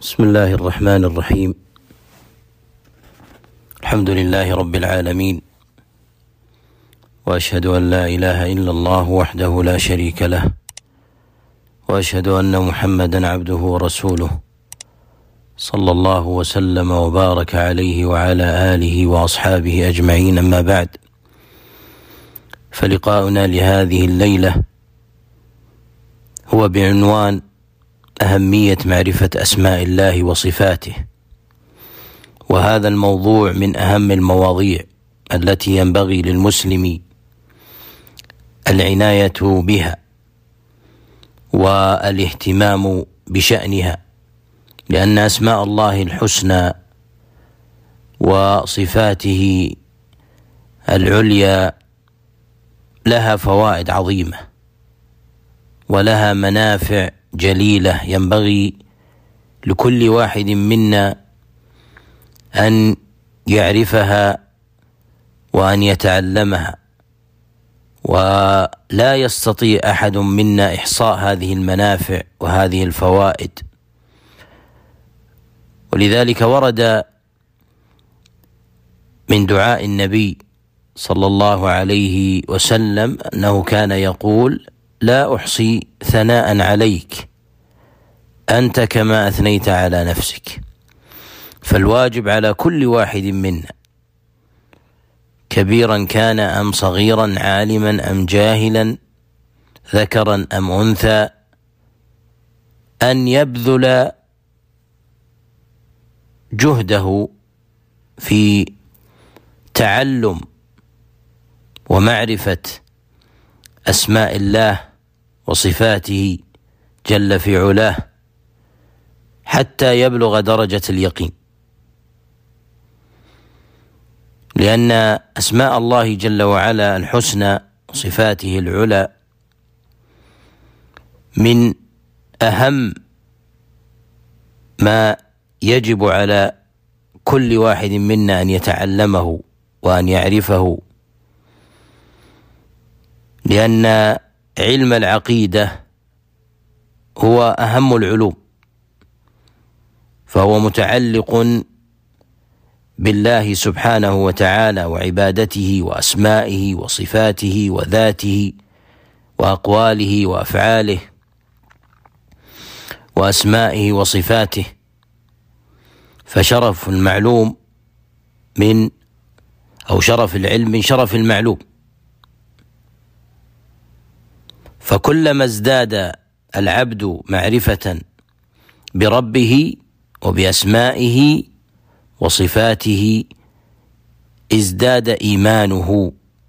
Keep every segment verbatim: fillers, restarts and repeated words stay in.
بسم الله الرحمن الرحيم. الحمد لله رب العالمين، وأشهد أن لا إله إلا الله وحده لا شريك له، وأشهد أن محمدا عبده ورسوله، صلى الله وسلم وبارك عليه وعلى آله وأصحابه أجمعين. أما بعد، فلقاؤنا لهذه الليلة هو بعنوان أهمية معرفة أسماء الله وصفاته، وهذا الموضوع من أهم المواضيع التي ينبغي للمسلم العناية بها والاهتمام بشأنها، لأن أسماء الله الحسنى وصفاته العليا لها فوائد عظيمة ولها منافع جليلة ينبغي لكل واحد منا أن يعرفها وأن يتعلمها، ولا يستطيع أحد منا إحصاء هذه المنافع وهذه الفوائد. ولذلك ورد من دعاء النبي صلى الله عليه وسلم أنه كان يقول: لا أحصي ثناء عليك أنت كما أثنيت على نفسك. فالواجب على كل واحد منا، كبيرا كان أم صغيرا، عالما أم جاهلا، ذكرا أم أنثى، أن يبذل جهده في تعلم ومعرفة أسماء الله وصفاته جل في علاه حتى يبلغ درجة اليقين، لأن أسماء الله جل وعلا الحسنى وصفاته العلى من أهم ما يجب على كل واحد منا أن يتعلمه وأن يعرفه، لأن علم العقيدة هو أهم العلوم، فهو متعلق بالله سبحانه وتعالى وعبادته وأسمائه وصفاته وذاته وأقواله وأفعاله وأسمائه وصفاته. فشرف المعلوم من أو شرف العلم من شرف المعلوم، فكلما ازداد العبد معرفة بربه وبأسمائه وصفاته ازداد إيمانه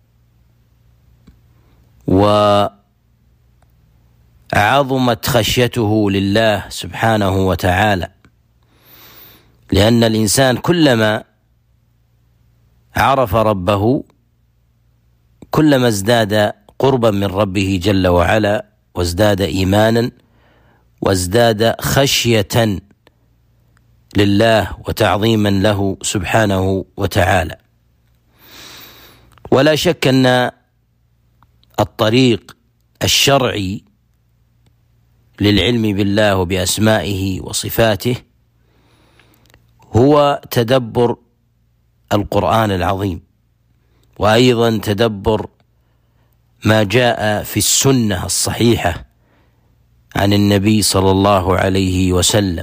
وعظمت خشيته لله سبحانه وتعالى، لأن الإنسان كلما عرف ربه كلما ازداد قربا من ربه جل وعلا، وازداد إيمانا وازداد خشية لله وتعظيما له سبحانه وتعالى. ولا شك أن الطريق الشرعي للعلم بالله وبأسمائه وصفاته هو تدبر القرآن العظيم، وأيضا تدبر ما جاء في السنة الصحيحة عن النبي صلى الله عليه وسلم.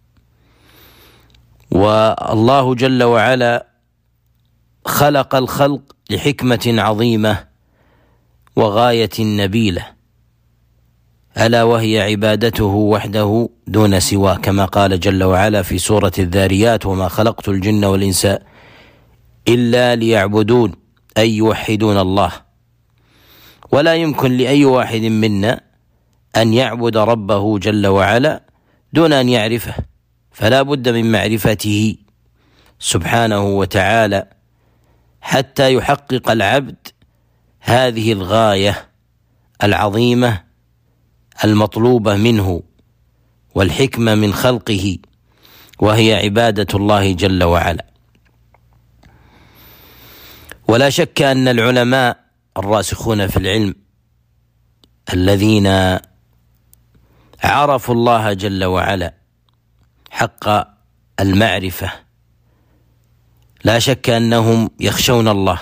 والله جل وعلا خلق الخلق لحكمة عظيمة وغاية نبيلة، ألا وهي عبادته وحده دون سواه، كما قال جل وعلا في سورة الذاريات: وما خلقت الجن والإنس إلا ليعبدون، أي يوحدون الله. ولا يمكن لأي واحد منا أن يعبد ربه جل وعلا دون أن يعرفه، فلا بد من معرفته سبحانه وتعالى حتى يحقق العبد هذه الغاية العظيمة المطلوبة منه والحكمة من خلقه، وهي عبادة الله جل وعلا. ولا شك أن العلماء الراسخون في العلم الذين عرفوا الله جل وعلا حق المعرفة. لا شك أنهم يخشون الله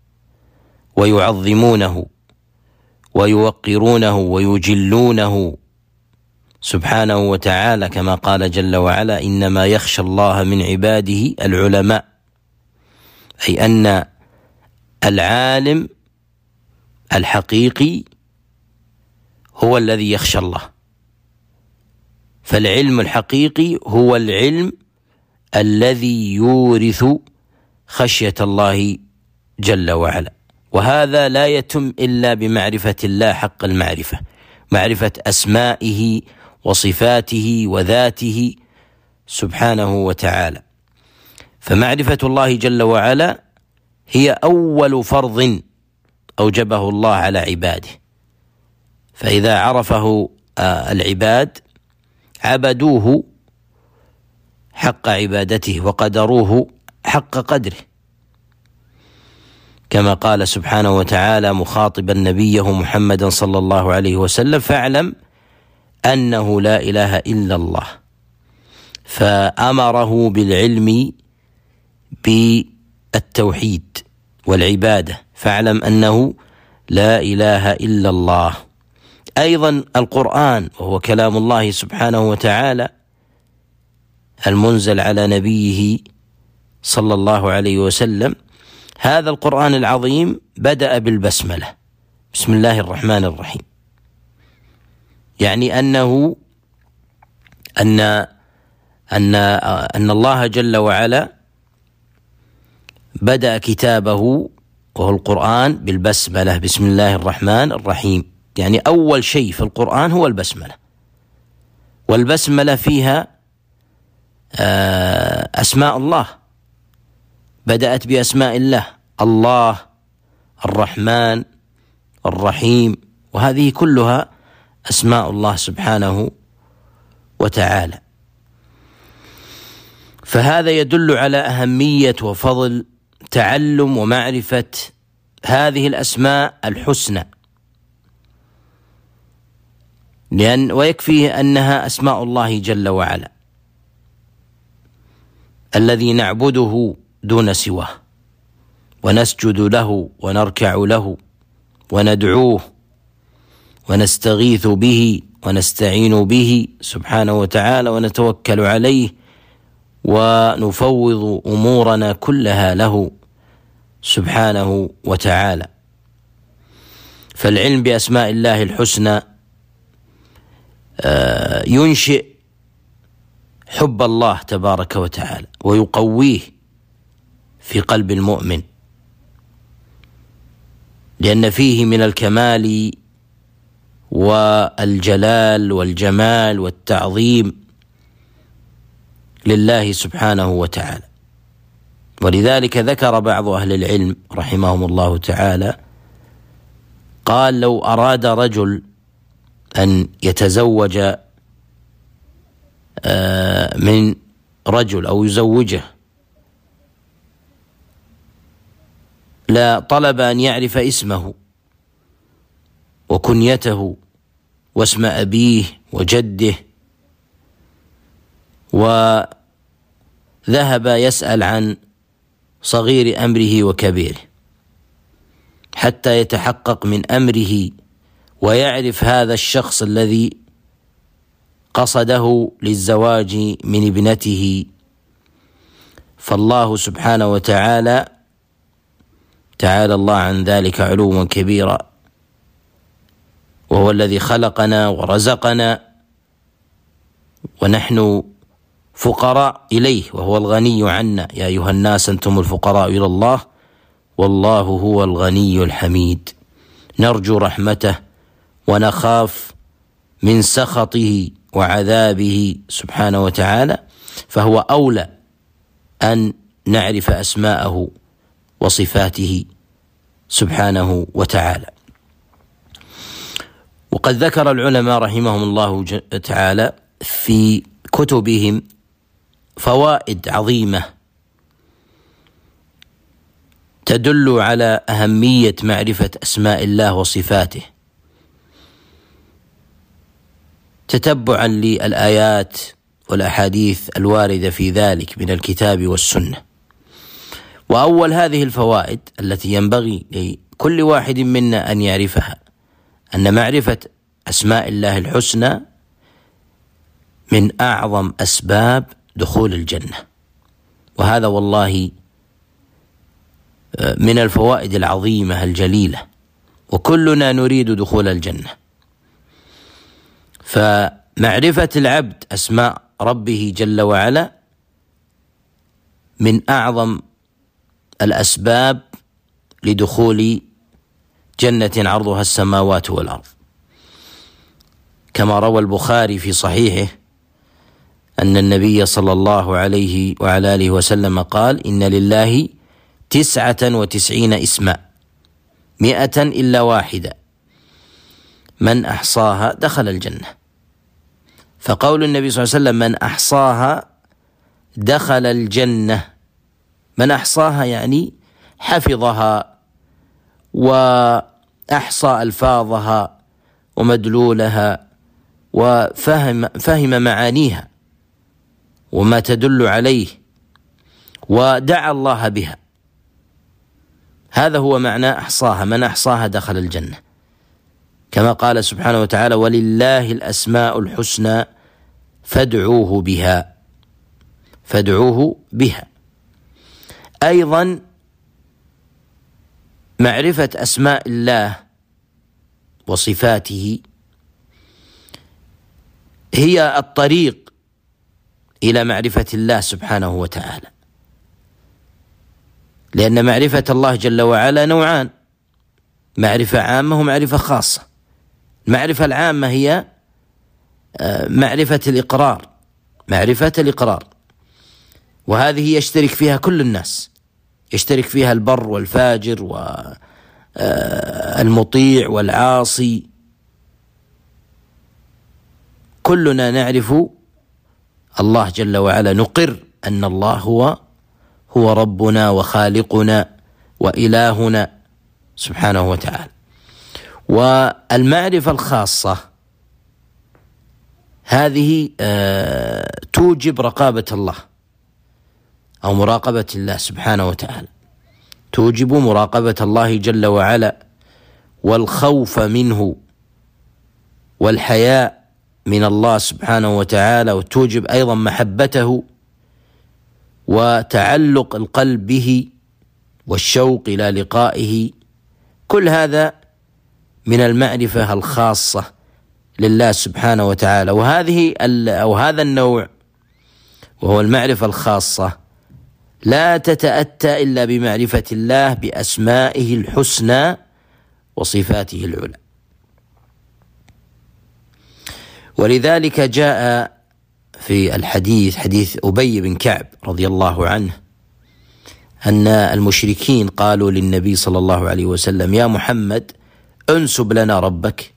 ويعظمونه ويوقرونه ويجلونه سبحانه وتعالى، كما قال جل وعلا: إنما يخشى الله من عباده العلماء، أي أن العالم الحقيقي هو الذي يخشى الله. فالعلم الحقيقي هو العلم الذي يورث خشية الله جل وعلا، وهذا لا يتم إلا بمعرفة الله حق المعرفة، معرفة أسمائه وصفاته وذاته سبحانه وتعالى. فمعرفة الله جل وعلا هي أول فرض أوجبه الله على عباده، فإذا عرفه العباد عبدوه حق عبادته وقدروه حق قدره، كما قال سبحانه وتعالى مخاطبا نبيه محمدا صلى الله عليه وسلم: فاعلم أنه لا إله إلا الله. فأمره بالعلم بالتوحيد والعبادة، فاعلم أنه لا إله إلا الله. أيضا القرآن وهو كلام الله سبحانه وتعالى المنزل على نبيه صلى الله عليه وسلم، هذا القرآن العظيم بدأ بالبسملة، بسم الله الرحمن الرحيم، يعني أنه أن أن أن الله جل وعلا بدأ كتابه وهو القرآن بالبسملة، بسم الله الرحمن الرحيم، يعني أول شيء في القرآن هو البسملة. والبسملة فيها أسماء الله، بدأت بأسماء الله: الله، الرحمن، الرحيم، وهذه كلها أسماء الله سبحانه وتعالى. فهذا يدل على أهمية وفضل تعلم ومعرفة هذه الأسماء الحسنى، لأن ويكفي أنها أسماء الله جل وعلا الذي نعبده دون سواه، ونسجد له ونركع له وندعوه ونستغيث به ونستعين به سبحانه وتعالى ونتوكل عليه ونفوض أمورنا كلها له سبحانه وتعالى. فالعلم بأسماء الله الحسنى ينشئ حب الله تبارك وتعالى ويقويه في قلب المؤمن، لأن فيه من الكمال والجلال والجمال والتعظيم لله سبحانه وتعالى. ولذلك ذكر بعض أهل العلم رحمهم الله تعالى، قال: لو أراد رجل أن يتزوج من رجل أو يزوجه لا طلب أن يعرف اسمه وكنيته واسم أبيه وجده، وذهب يسأل عن صغير أمره وكبيره حتى يتحقق من أمره ويعرف هذا الشخص الذي قصده للزواج من ابنته. فالله سبحانه وتعالى تعالى الله عن ذلك علوا كبيرا، وهو الذي خلقنا ورزقنا ونحن فقراء إليه وهو الغني عنا. يا أيها الناس أنتم الفقراء إلى الله والله هو الغني الحميد. نرجو رحمته ونخاف من سخطه وعذابه سبحانه وتعالى، فهو أولى أن نعرف أسماءه وصفاته سبحانه وتعالى. وقد ذكر العلماء رحمهم الله تعالى في كتبهم فوائد عظيمة تدل على أهمية معرفة أسماء الله وصفاته، تتبعا للآيات والأحاديث الواردة في ذلك من الكتاب والسنة. وأول هذه الفوائد التي ينبغي لكل واحد منا أن يعرفها أن معرفة أسماء الله الحسنى من أعظم أسباب دخول الجنة، وهذا والله من الفوائد العظيمة الجليلة، وكلنا نريد دخول الجنة. فمعرفة العبد أسماء ربه جل وعلا من أعظم الأسباب لدخول جنة عرضها السماوات والأرض، كما روى البخاري في صحيحه أن النبي صلى الله عليه وعلى آله وسلم قال: إن لله تسعة وتسعين اسما مئة إلا واحدة من أحصاها دخل الجنة. فقول النبي صلى الله عليه وسلم من أحصاها دخل الجنة، من أحصاها يعني حفظها وأحصى ألفاظها ومدلولها وفهم فهم معانيها وما تدل عليه ودعا الله بها، هذا هو معنى أحصاها، من أحصاها دخل الجنة، كما قال سبحانه وتعالى: ولله الأسماء الحسنى فادعوه بها فادعوه بها. أيضا معرفة أسماء الله وصفاته هي الطريق إلى معرفة الله سبحانه وتعالى، لأن معرفة الله جل وعلا نوعان: معرفة عامة ومعرفة خاصة. المعرفة العامة هي معرفة الإقرار معرفة الإقرار وهذه يشترك فيها كل الناس، يشترك فيها البر والفاجر والمطيع والعاصي، كلنا نعرف الله جل وعلا، نقر أن الله هو هو ربنا وخالقنا وإلهنا سبحانه وتعالى. والمعرفة الخاصة هذه توجب رقابة الله أو مراقبة الله سبحانه وتعالى، توجب مراقبة الله جل وعلا والخوف منه والحياء من الله سبحانه وتعالى، وتوجب أيضا محبته وتعلق القلب به والشوق إلى لقائه. كل هذا من المعرفة الخاصة لله سبحانه وتعالى. وهذه أو هذا النوع وهو المعرفة الخاصة لا تتأتى إلا بمعرفة الله بأسمائه الحسنى وصفاته العلى. ولذلك جاء في الحديث حديث أبي بن كعب رضي الله عنه أن المشركين قالوا للنبي صلى الله عليه وسلم: يا محمد انسب لنا ربك،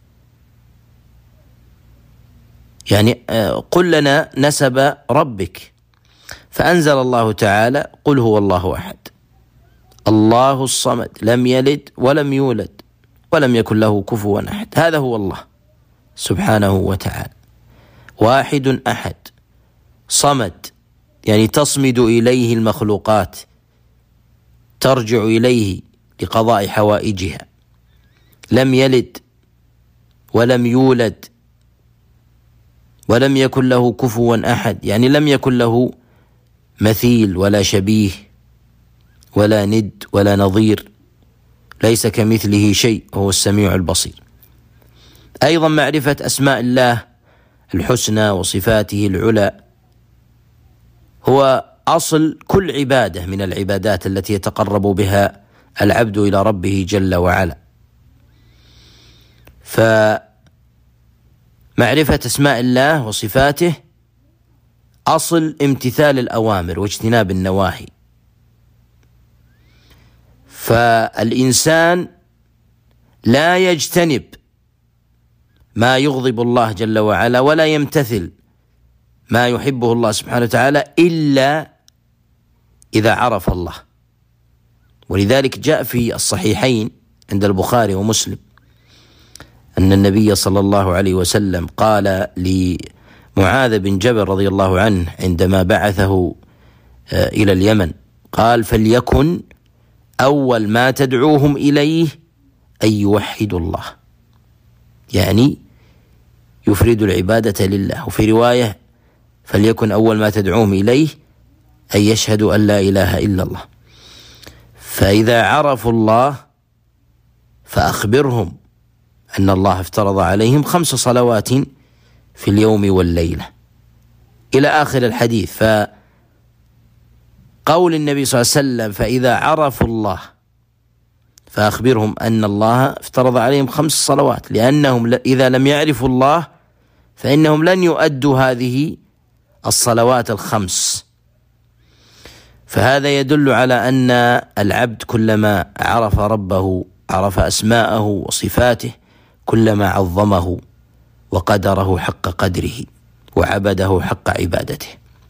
يعني قل لنا نسب ربك. فأنزل الله تعالى: قل هو الله أحد الله الصمد لم يلد ولم يولد ولم يكن له كفوا أحد. هذا هو الله سبحانه وتعالى، واحد أحد صمد، يعني تصمد إليه المخلوقات، ترجع إليه لقضاء حوائجها. لم يلد ولم يولد ولم يكن له كفوا أحد، يعني لم يكن له مثيل ولا شبيه ولا ند ولا نظير، ليس كمثله شيء وهو السميع البصير. أيضا معرفة أسماء الله الحسنى وصفاته العلى هو أصل كل عبادة من العبادات التي يتقرب بها العبد إلى ربه جل وعلا. فمعرفة أسماء الله وصفاته أصل امتثال الأوامر واجتناب النواهي. فالإنسان لا يجتنب ما يغضب الله جل وعلا ولا يمتثل ما يحبه الله سبحانه وتعالى إلا إذا عرف الله. ولذلك جاء في الصحيحين عند البخاري ومسلم أن النبي صلى الله عليه وسلم قال معاذ بن جبل رضي الله عنه عندما بعثه إلى اليمن، قال: فليكن أول ما تدعوهم إليه أن يوحدوا الله، يعني يفردوا العبادة لله. وفي رواية: فليكن أول ما تدعوهم إليه أن يشهدوا أن لا إله إلا الله. فإذا عرفوا الله فأخبرهم أن الله افترض عليهم خمس صلوات في اليوم والليلة إلى آخر الحديث. فقول النبي صلى الله عليه وسلم: فإذا عرفوا الله فأخبرهم أن الله افترض عليهم خمس صلوات، لأنهم إذا لم يعرفوا الله فإنهم لن يؤدوا هذه الصلوات الخمس. فهذا يدل على أن العبد كلما عرف ربه، عرف أسماءه وصفاته، كلما عظمه وقدره حق قدره وعبده حق عبادته.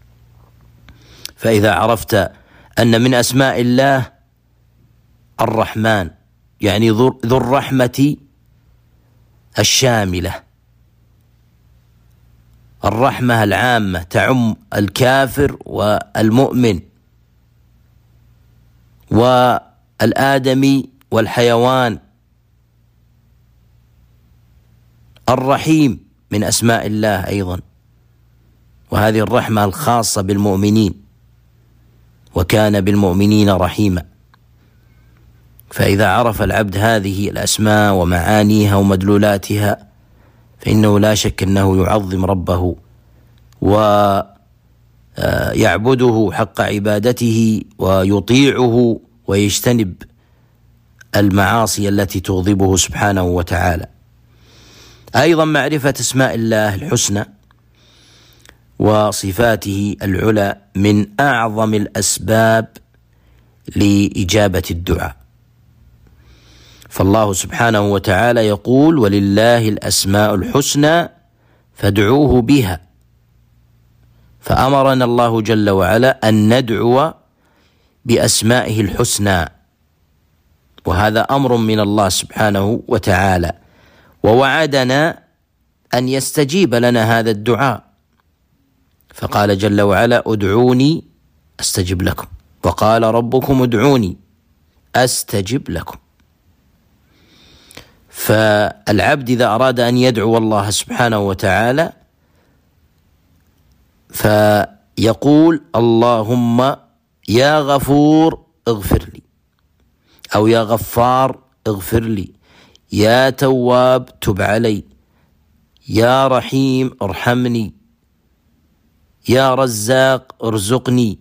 فإذا عرفت أن من أسماء الله الرحمن، يعني ذو الرحمة الشاملة، الرحمة العامة تعم الكافر والمؤمن والآدمي والحيوان. الرحيم من أسماء الله أيضا، وهذه الرحمة الخاصة بالمؤمنين، وكان بالمؤمنين رحيما. فإذا عرف العبد هذه الأسماء ومعانيها ومدلولاتها فإنه لا شك أنه يعظم ربه ويعبده حق عبادته ويطيعه ويجتنب المعاصي التي تغضبه سبحانه وتعالى. أيضا معرفة أسماء الله الحسنى وصفاته العلى من أعظم الأسباب لإجابة الدعاء. فالله سبحانه وتعالى يقول: ولله الأسماء الحسنى فادعوه بها. فأمرنا الله جل وعلا أن ندعو بأسمائه الحسنى، وهذا أمر من الله سبحانه وتعالى، ووعدنا أن يستجيب لنا هذا الدعاء. فقال جل وعلا: ادعوني أستجب لكم، وقال ربكم ادعوني أستجب لكم. فالعبد إذا أراد أن يدعو الله سبحانه وتعالى فيقول: اللهم يا غفور اغفر لي، أو يا غفار اغفر لي، يا تواب تب علي، يا رحيم ارحمني، يا رزاق ارزقني.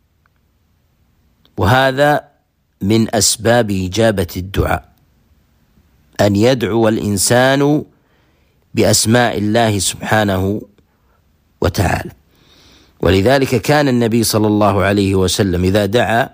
وهذا من أسباب إجابة الدعاء، أن يدعو الإنسان بأسماء الله سبحانه وتعالى. ولذلك كان النبي صلى الله عليه وسلم إذا دعا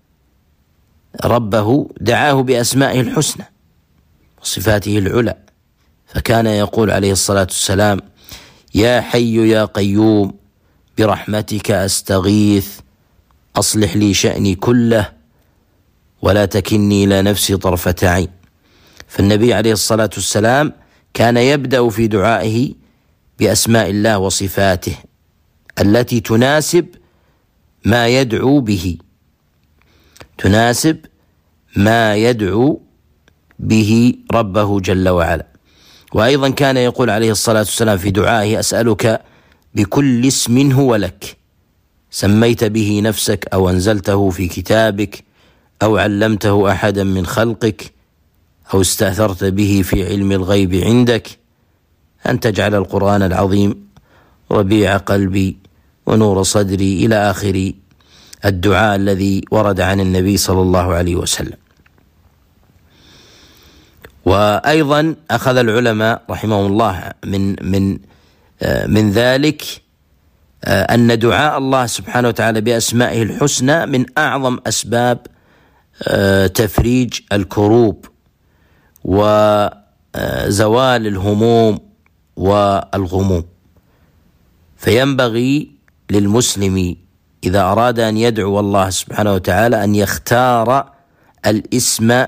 ربه دعاه بأسمائه الحسنى وصفاته العلى، فكان يقول عليه الصلاة والسلام: يا حي يا قيوم برحمتك أستغيث أصلح لي شأني كله ولا تكلني إلى نفسي طرفة عين. فالنبي عليه الصلاة والسلام كان يبدأ في دعائه بأسماء الله وصفاته التي تناسب ما يدعو به، تناسب ما يدعو به ربه جل وعلا. وأيضا كان يقول عليه الصلاة والسلام في دعائه: أسألك بكل اسم هو لك سميت به نفسك أو أنزلته في كتابك أو علمته أحدا من خلقك أو استأثرت به في علم الغيب عندك أن تجعل القرآن العظيم ربيع قلبي ونور صدري، إلى آخر الدعاء الذي ورد عن النبي صلى الله عليه وسلم. وأيضا أخذ العلماء رحمهم الله من من من ذلك أن دعاء الله سبحانه وتعالى بأسمائه الحسنى من أعظم أسباب تفريج الكروب وزوال الهموم والغموم. فينبغي للمسلم إذا أراد أن يدعو الله سبحانه وتعالى أن يختار الاسم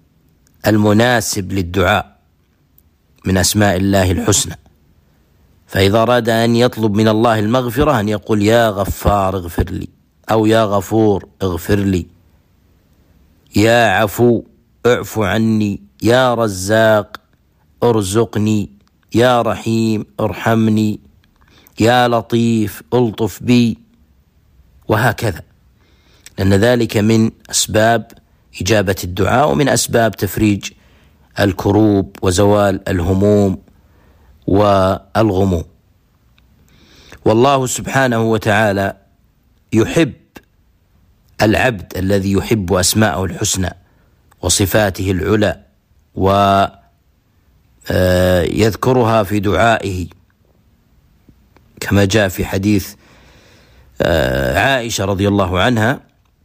المناسب للدعاء من أسماء الله الحسنى. فإذا أراد أن يطلب من الله المغفرة أن يقول يا غفار اغفر لي، أو يا غفور اغفر لي، يا عفو اعف عني، يا رزاق ارزقني، يا رحيم ارحمني، يا لطيف الطف بي، وهكذا، لأن ذلك من أسباب إجابة الدعاء ومن أسباب تفريج الكروب وزوال الهموم والغموم. والله سبحانه وتعالى يحب العبد الذي يحب أسماءه الحسنى وصفاته العلى ويذكرها في دعائه، كما جاء في حديث عائشة رضي الله عنها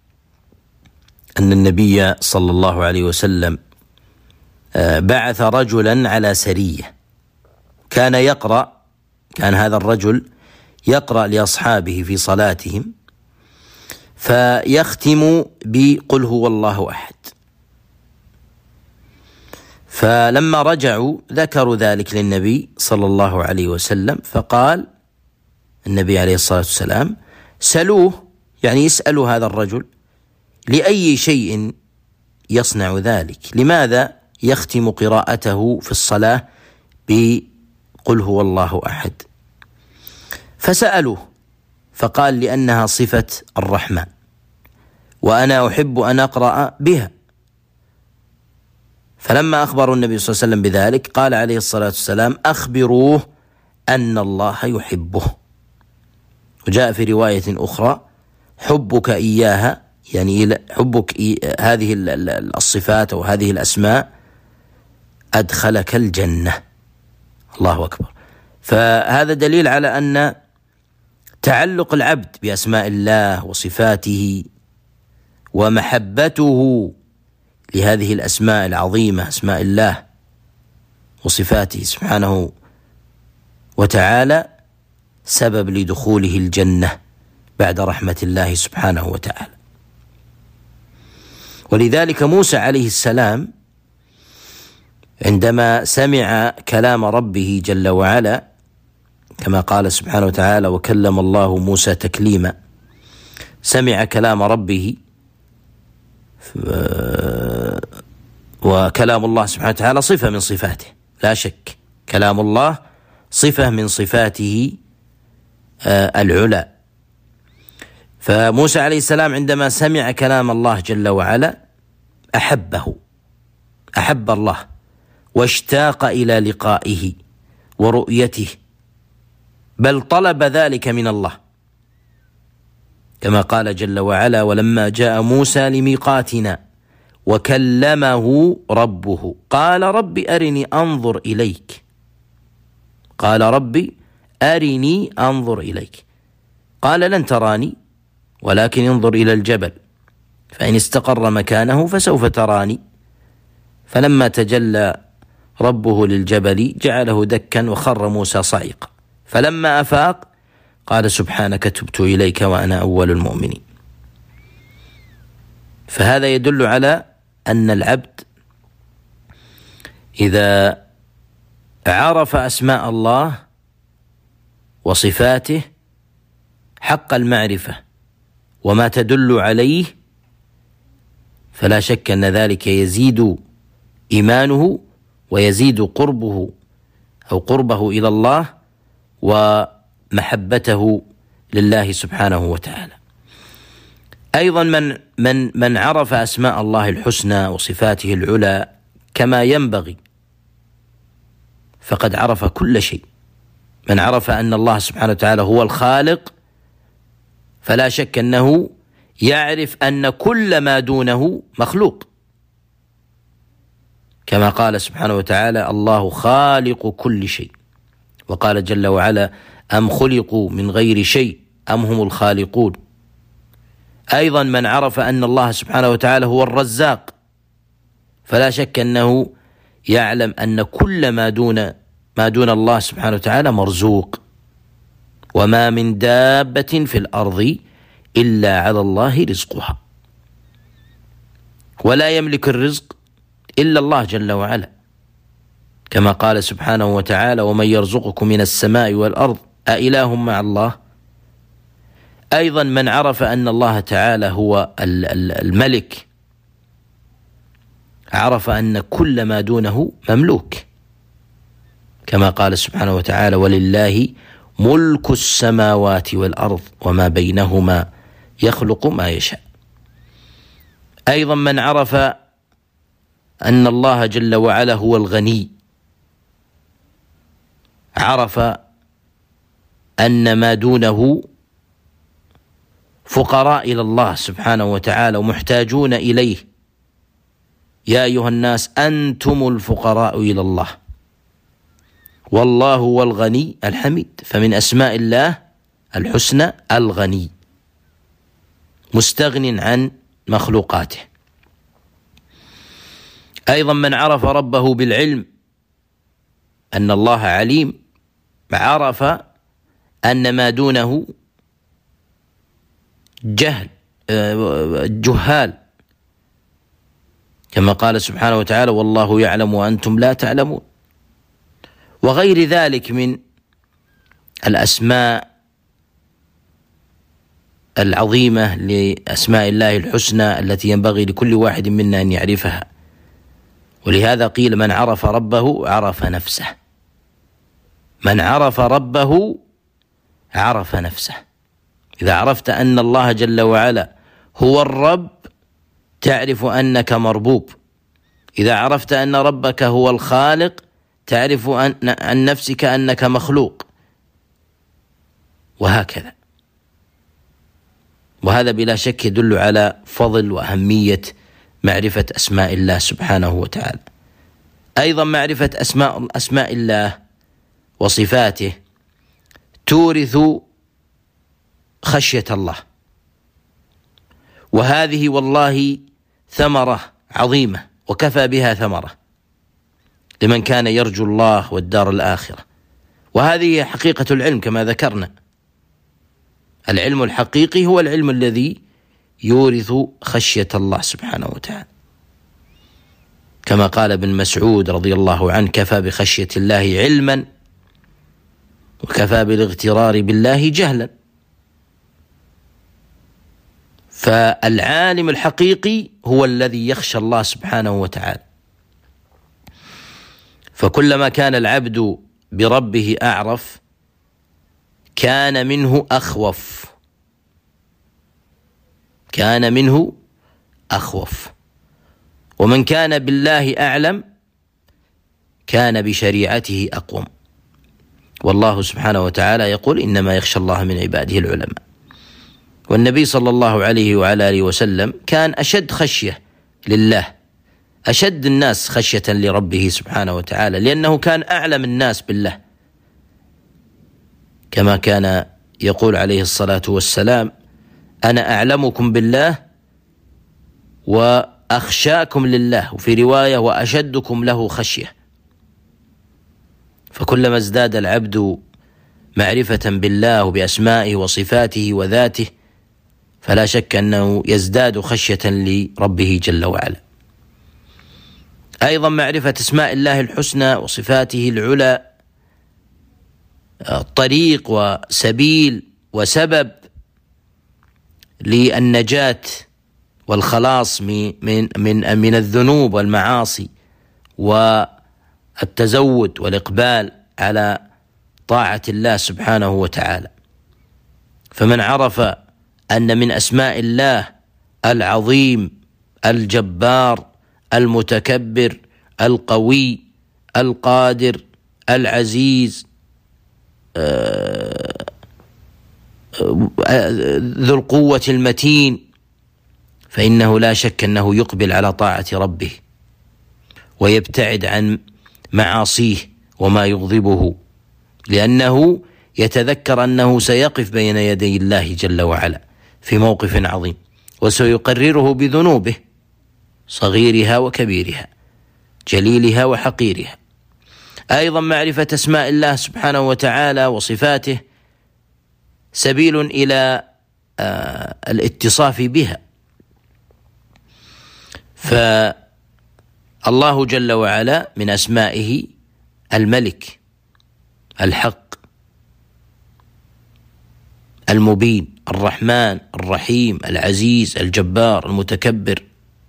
أن النبي صلى الله عليه وسلم بعث رجلا على سرية، كان يقرأ كان هذا الرجل يقرأ لأصحابه في صلاتهم فيختم بقل هو الله أحد، فلما رجعوا ذكروا ذلك للنبي صلى الله عليه وسلم، فقال النبي عليه الصلاة والسلام سلوه، يعني يسألوا هذا الرجل لأي شيء يصنع ذلك، لماذا يختم قراءته في الصلاة بقل هو الله أحد؟ فسألوه فقال لأنها صفة الرحمن وأنا أحب أن أقرأ بها. فلما أخبروا النبي صلى الله عليه وسلم بذلك قال عليه الصلاة والسلام أخبروه أن الله يحبه. وجاء في رواية أخرى حبك إياها، يعني حبك هذه الصفات أو هذه الأسماء أدخلك الجنة. الله أكبر. فهذا دليل على أن تعلق العبد بأسماء الله وصفاته ومحبته لهذه الأسماء العظيمة، أسماء الله وصفاته سبحانه وتعالى، سبب لدخوله الجنة بعد رحمة الله سبحانه وتعالى. ولذلك موسى عليه السلام عندما سمع كلام ربه جل وعلا كما قال سبحانه وتعالى وكلم الله موسى تكليما، سمع كلام ربه، وكلام الله سبحانه وتعالى صفة من صفاته لا شك، كلام الله صفة من صفاته العلى. فموسى عليه السلام عندما سمع كلام الله جل وعلا أحبه، أحب الله واشتاق إلى لقائه ورؤيته، بل طلب ذلك من الله كما قال جل وعلا ولما جاء موسى لميقاتنا وكلمه ربه قال رب أرني أنظر إليك قال ربي أرني أنظر إليك قال لن تراني ولكن انظر إلى الجبل فإن استقر مكانه فسوف تراني فلما تجلى ربه للجبل جعله دكا وخر موسى صعيقا فلما أفاق قال سبحانك تبت إليك وأنا أول المؤمنين. فهذا يدل على أن العبد إذا عرف أسماء الله وصفاته حق المعرفة وما تدل عليه فلا شك أن ذلك يزيد إيمانه ويزيد قربه أو قربه إلى الله ومحبته لله سبحانه وتعالى. أيضا من من من عرف أسماء الله الحسنى وصفاته العلى كما ينبغي فقد عرف كل شيء. من عرف أن الله سبحانه وتعالى هو الخالق فلا شك أنه يعرف أن كل ما دونه مخلوق، كما قال سبحانه وتعالى الله خالق كل شيء، وقال جل وعلا أم خلقوا من غير شيء أم هم الخالقون. أيضا من عرف أن الله سبحانه وتعالى هو الرزاق فلا شك أنه يعلم أن كل ما دون ما دون الله سبحانه وتعالى مرزوق، وما من دابة في الأرض إلا على الله رزقها، ولا يملك الرزق إلا الله جل وعلا، كما قال سبحانه وتعالى: ومن يرزقكم من السماء والأرض أإله مع الله. أيضا من عرف أن الله تعالى هو الملك عرف أن كل ما دونه مملوك، كما قال سبحانه وتعالى: ولله ملك السماوات والأرض وما بينهما يخلق ما يشاء. أيضا من عرف أن الله جل وعلا هو الغني عرف أن ما دونه فقراء إلى الله سبحانه وتعالى ومحتاجون إليه. يا أيها الناس أنتم الفقراء إلى الله والله هو الغني الحميد. فمن أسماء الله الحسنى الغني، مستغن عن مخلوقاته. أيضا من عرف ربه بالعلم أن الله عليم عرف أن ما دونه جهل جهال، كما قال سبحانه وتعالى: والله يعلم وأنتم لا تعلمون. وغير ذلك من الأسماء العظيمة لأسماء الله الحسنى التي ينبغي لكل واحد منا أن يعرفها. ولهذا قيل: من عرف ربه عرف نفسه. من عرف ربه عرف نفسه. إذا عرفت أن الله جل وعلا هو الرب تعرف أنك مربوب. إذا عرفت أن ربك هو الخالق تعرف عن نفسك أنك مخلوق، وهكذا. وهذا بلا شك يدل على فضل وأهمية معرفة أسماء الله سبحانه وتعالى. أيضا معرفة أسماء أسماء الله وصفاته تورث خشية الله، وهذه والله ثمرة عظيمة وكفى بها ثمرة لمن كان يرجو الله والدار الآخرة. وهذه حقيقة العلم كما ذكرنا. العلم الحقيقي هو العلم الذي يورث خشية الله سبحانه وتعالى، كما قال ابن مسعود رضي الله عنه: كفى بخشية الله علما وكفى بالاغترار بالله جهلا. فالعالم الحقيقي هو الذي يخشى الله سبحانه وتعالى. فكلما كان العبد بربه أعرف كان منه أخوف كان منه أخوف ومن كان بالله أعلم كان بشريعته أقوم. والله سبحانه وتعالى يقول: إنما يخشى الله من عباده العلماء. والنبي صلى الله عليه وعلى آله وسلم كان أشد خشية لله، أشد الناس خشية لربه سبحانه وتعالى، لأنه كان أعلم الناس بالله، كما كان يقول عليه الصلاة والسلام: أنا أعلمكم بالله وأخشاكم لله، وفي رواية: وأشدكم له خشية. فكلما ازداد العبد معرفة بالله وبأسمائه وصفاته وذاته فلا شك أنه يزداد خشية لربه جل وعلا. أيضا معرفة أسماء الله الحسنى وصفاته العلى طريق وسبيل وسبب للنجاة والخلاص من من من الذنوب والمعاصي والتزود والإقبال على طاعة الله سبحانه وتعالى. فمن عرف أن من أسماء الله العظيم الجبار المتكبر القوي القادر العزيز ذو القوة المتين، فإنه لا شك أنه يقبل على طاعة ربه ويبتعد عن معاصيه وما يغضبه، لأنه يتذكر أنه سيقف بين يدي الله جل وعلا في موقف عظيم، وسيقرره بذنوبه صغيرها وكبيرها جليلها وحقيرها. أيضا معرفة أسماء الله سبحانه وتعالى وصفاته سبيل إلى آه الاتصاف بها. فالله جل وعلا من أسمائه الملك الحق المبين الرحمن الرحيم العزيز الجبار المتكبر.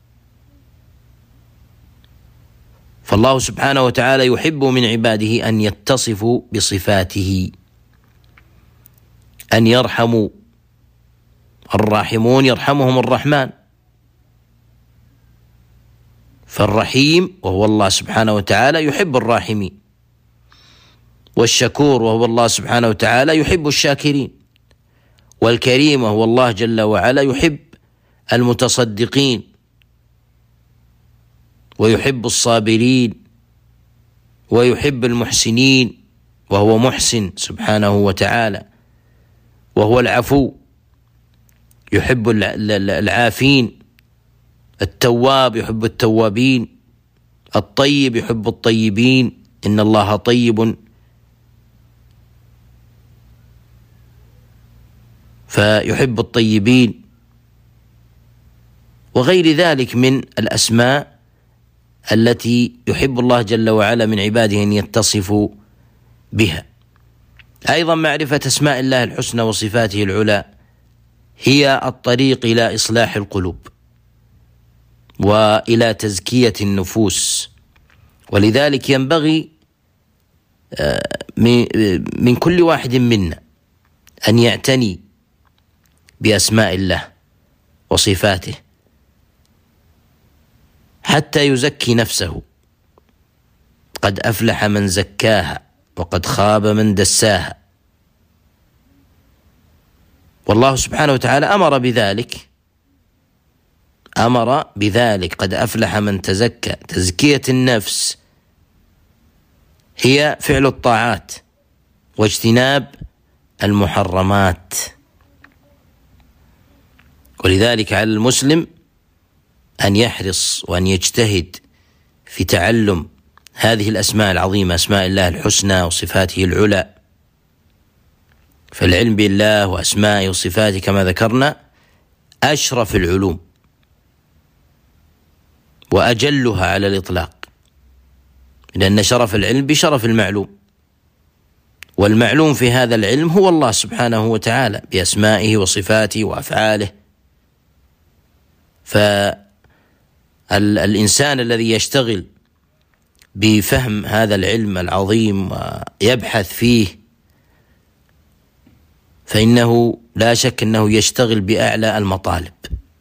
فالله سبحانه وتعالى يحب من عباده أن يتصفوا بصفاته، أن يرحموا. الراحمون يرحمهم الرحمن، فالرحيم وهو الله سبحانه وتعالى يحب الراحمين، والشكور وهو الله سبحانه وتعالى يحب الشاكرين، والكريم وهو الله جل وعلا يحب المتصدقين ويحب الصابرين ويحب المحسنين، وهو محسن سبحانه وتعالى. وهو العفو يحب العافين، التواب يحب التوابين، الطيب يحب الطيبين، إن الله طيب فيحب الطيبين، وغير ذلك من الأسماء التي يحب الله جل وعلا من عباده أن يتصفوا بها. أيضا معرفة أسماء الله الحسنى وصفاته العلى هي الطريق إلى إصلاح القلوب وإلى تزكية النفوس. ولذلك ينبغي من كل واحد منا أن يعتني بأسماء الله وصفاته حتى يزكي نفسه. قد أفلح من زكاها وقد خاب من دساها. والله سبحانه وتعالى أمر بذلك، أمر بذلك قد أفلح من تزكى. تزكية النفس هي فعل الطاعات واجتناب المحرمات. ولذلك على المسلم أن يحرص وأن يجتهد في تعلم هذه الأسماء العظيمة، أسماء الله الحسنى وصفاته العلى. فالعلم بالله وأسمائه وصفاته كما ذكرنا أشرف العلوم وأجلها على الإطلاق، لأن شرف العلم بشرف المعلوم، والمعلوم في هذا العلم هو الله سبحانه وتعالى بأسمائه وصفاته وأفعاله. فالإنسان الذي يشتغل بفهم هذا العلم العظيم ويبحث فيه فإنه لا شك أنه يشتغل بأعلى المطالب،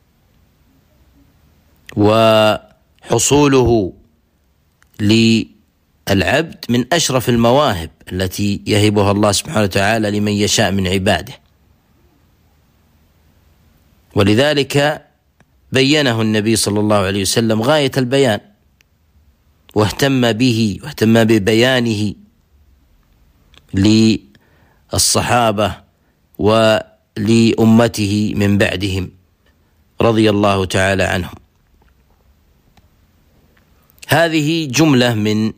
وحصوله للعبد من أشرف المواهب التي يهبها الله سبحانه وتعالى لمن يشاء من عباده. ولذلك بينه النبي صلى الله عليه وسلم غاية البيان، واهتم به واهتم ببيانه للصحابة ولأمته من بعدهم رضي الله تعالى عنهم. هذه جملة من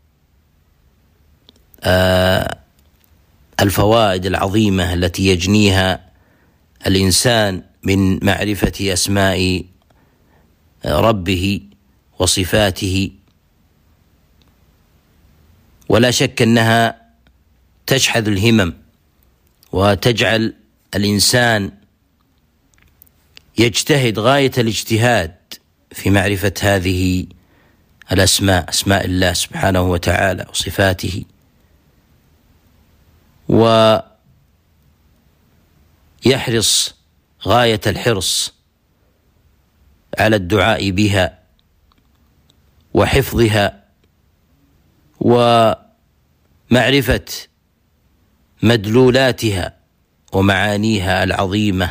آه الفوائد العظيمة التي يجنيها الإنسان من معرفة أسماء ربه وصفاته، ولا شك أنها تشحذ الهمم وتجعل الإنسان يجتهد غاية الاجتهاد في معرفة هذه الأسماء، أسماء الله سبحانه وتعالى وصفاته، ويحرص غاية الحرص على الدعاء بها وحفظها ومعرفة مدلولاتها ومعانيها العظيمة،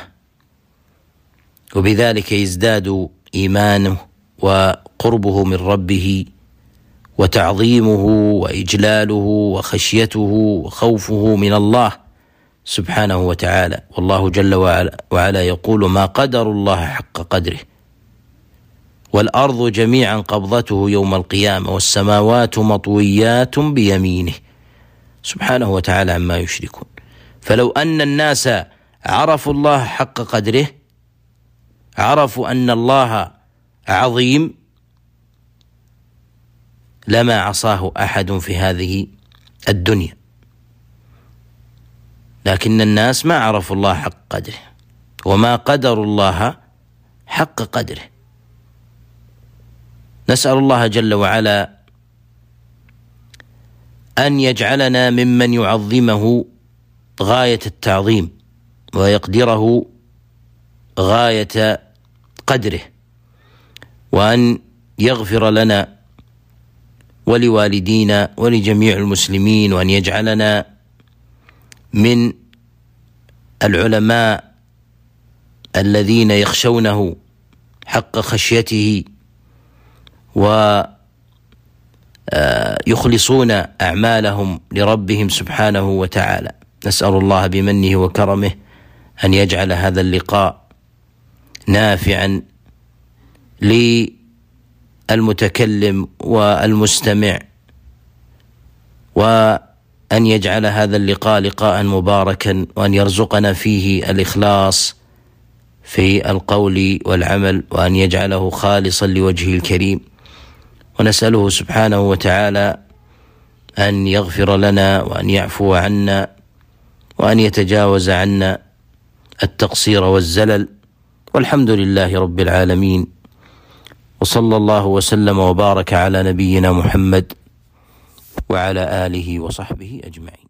وبذلك يزداد إيمانه وقربه من ربه وتعظيمه وإجلاله وخشيته وخوفه من الله سبحانه وتعالى. والله جل وعلا يقول: ما قدر الله حق قدره، والأرض جميعا قبضته يوم القيامة، والسماوات مطويات بيمينه سبحانه وتعالى عما يشركون. فلو أن الناس عرفوا الله حق قدره، عرفوا أن الله عظيم، لما عصاه أحد في هذه الدنيا، لكن الناس ما عرفوا الله حق قدره وما قدروا الله حق قدره. نسأل الله جل وعلا أن يجعلنا ممن يعظمه غاية التعظيم ويقدره غاية قدره، وأن يغفر لنا ولوالدينا ولجميع المسلمين، وأن يجعلنا من العلماء الذين يخشونه حق خشيته ويخلصون أعمالهم لربهم سبحانه وتعالى. نسأل الله بمنه وكرمه أن يجعل هذا اللقاء نافعا للمتكلم والمستمع، وأن يجعل هذا اللقاء لقاء مباركا، وأن يرزقنا فيه الإخلاص في القول والعمل، وأن يجعله خالصا لوجهه الكريم. ونسأله سبحانه وتعالى أن يغفر لنا وأن يعفو عنا وأن يتجاوز عنا التقصير والزلل، والحمد لله رب العالمين، وصلى الله وسلم وبارك على نبينا محمد وعلى آله وصحبه أجمعين.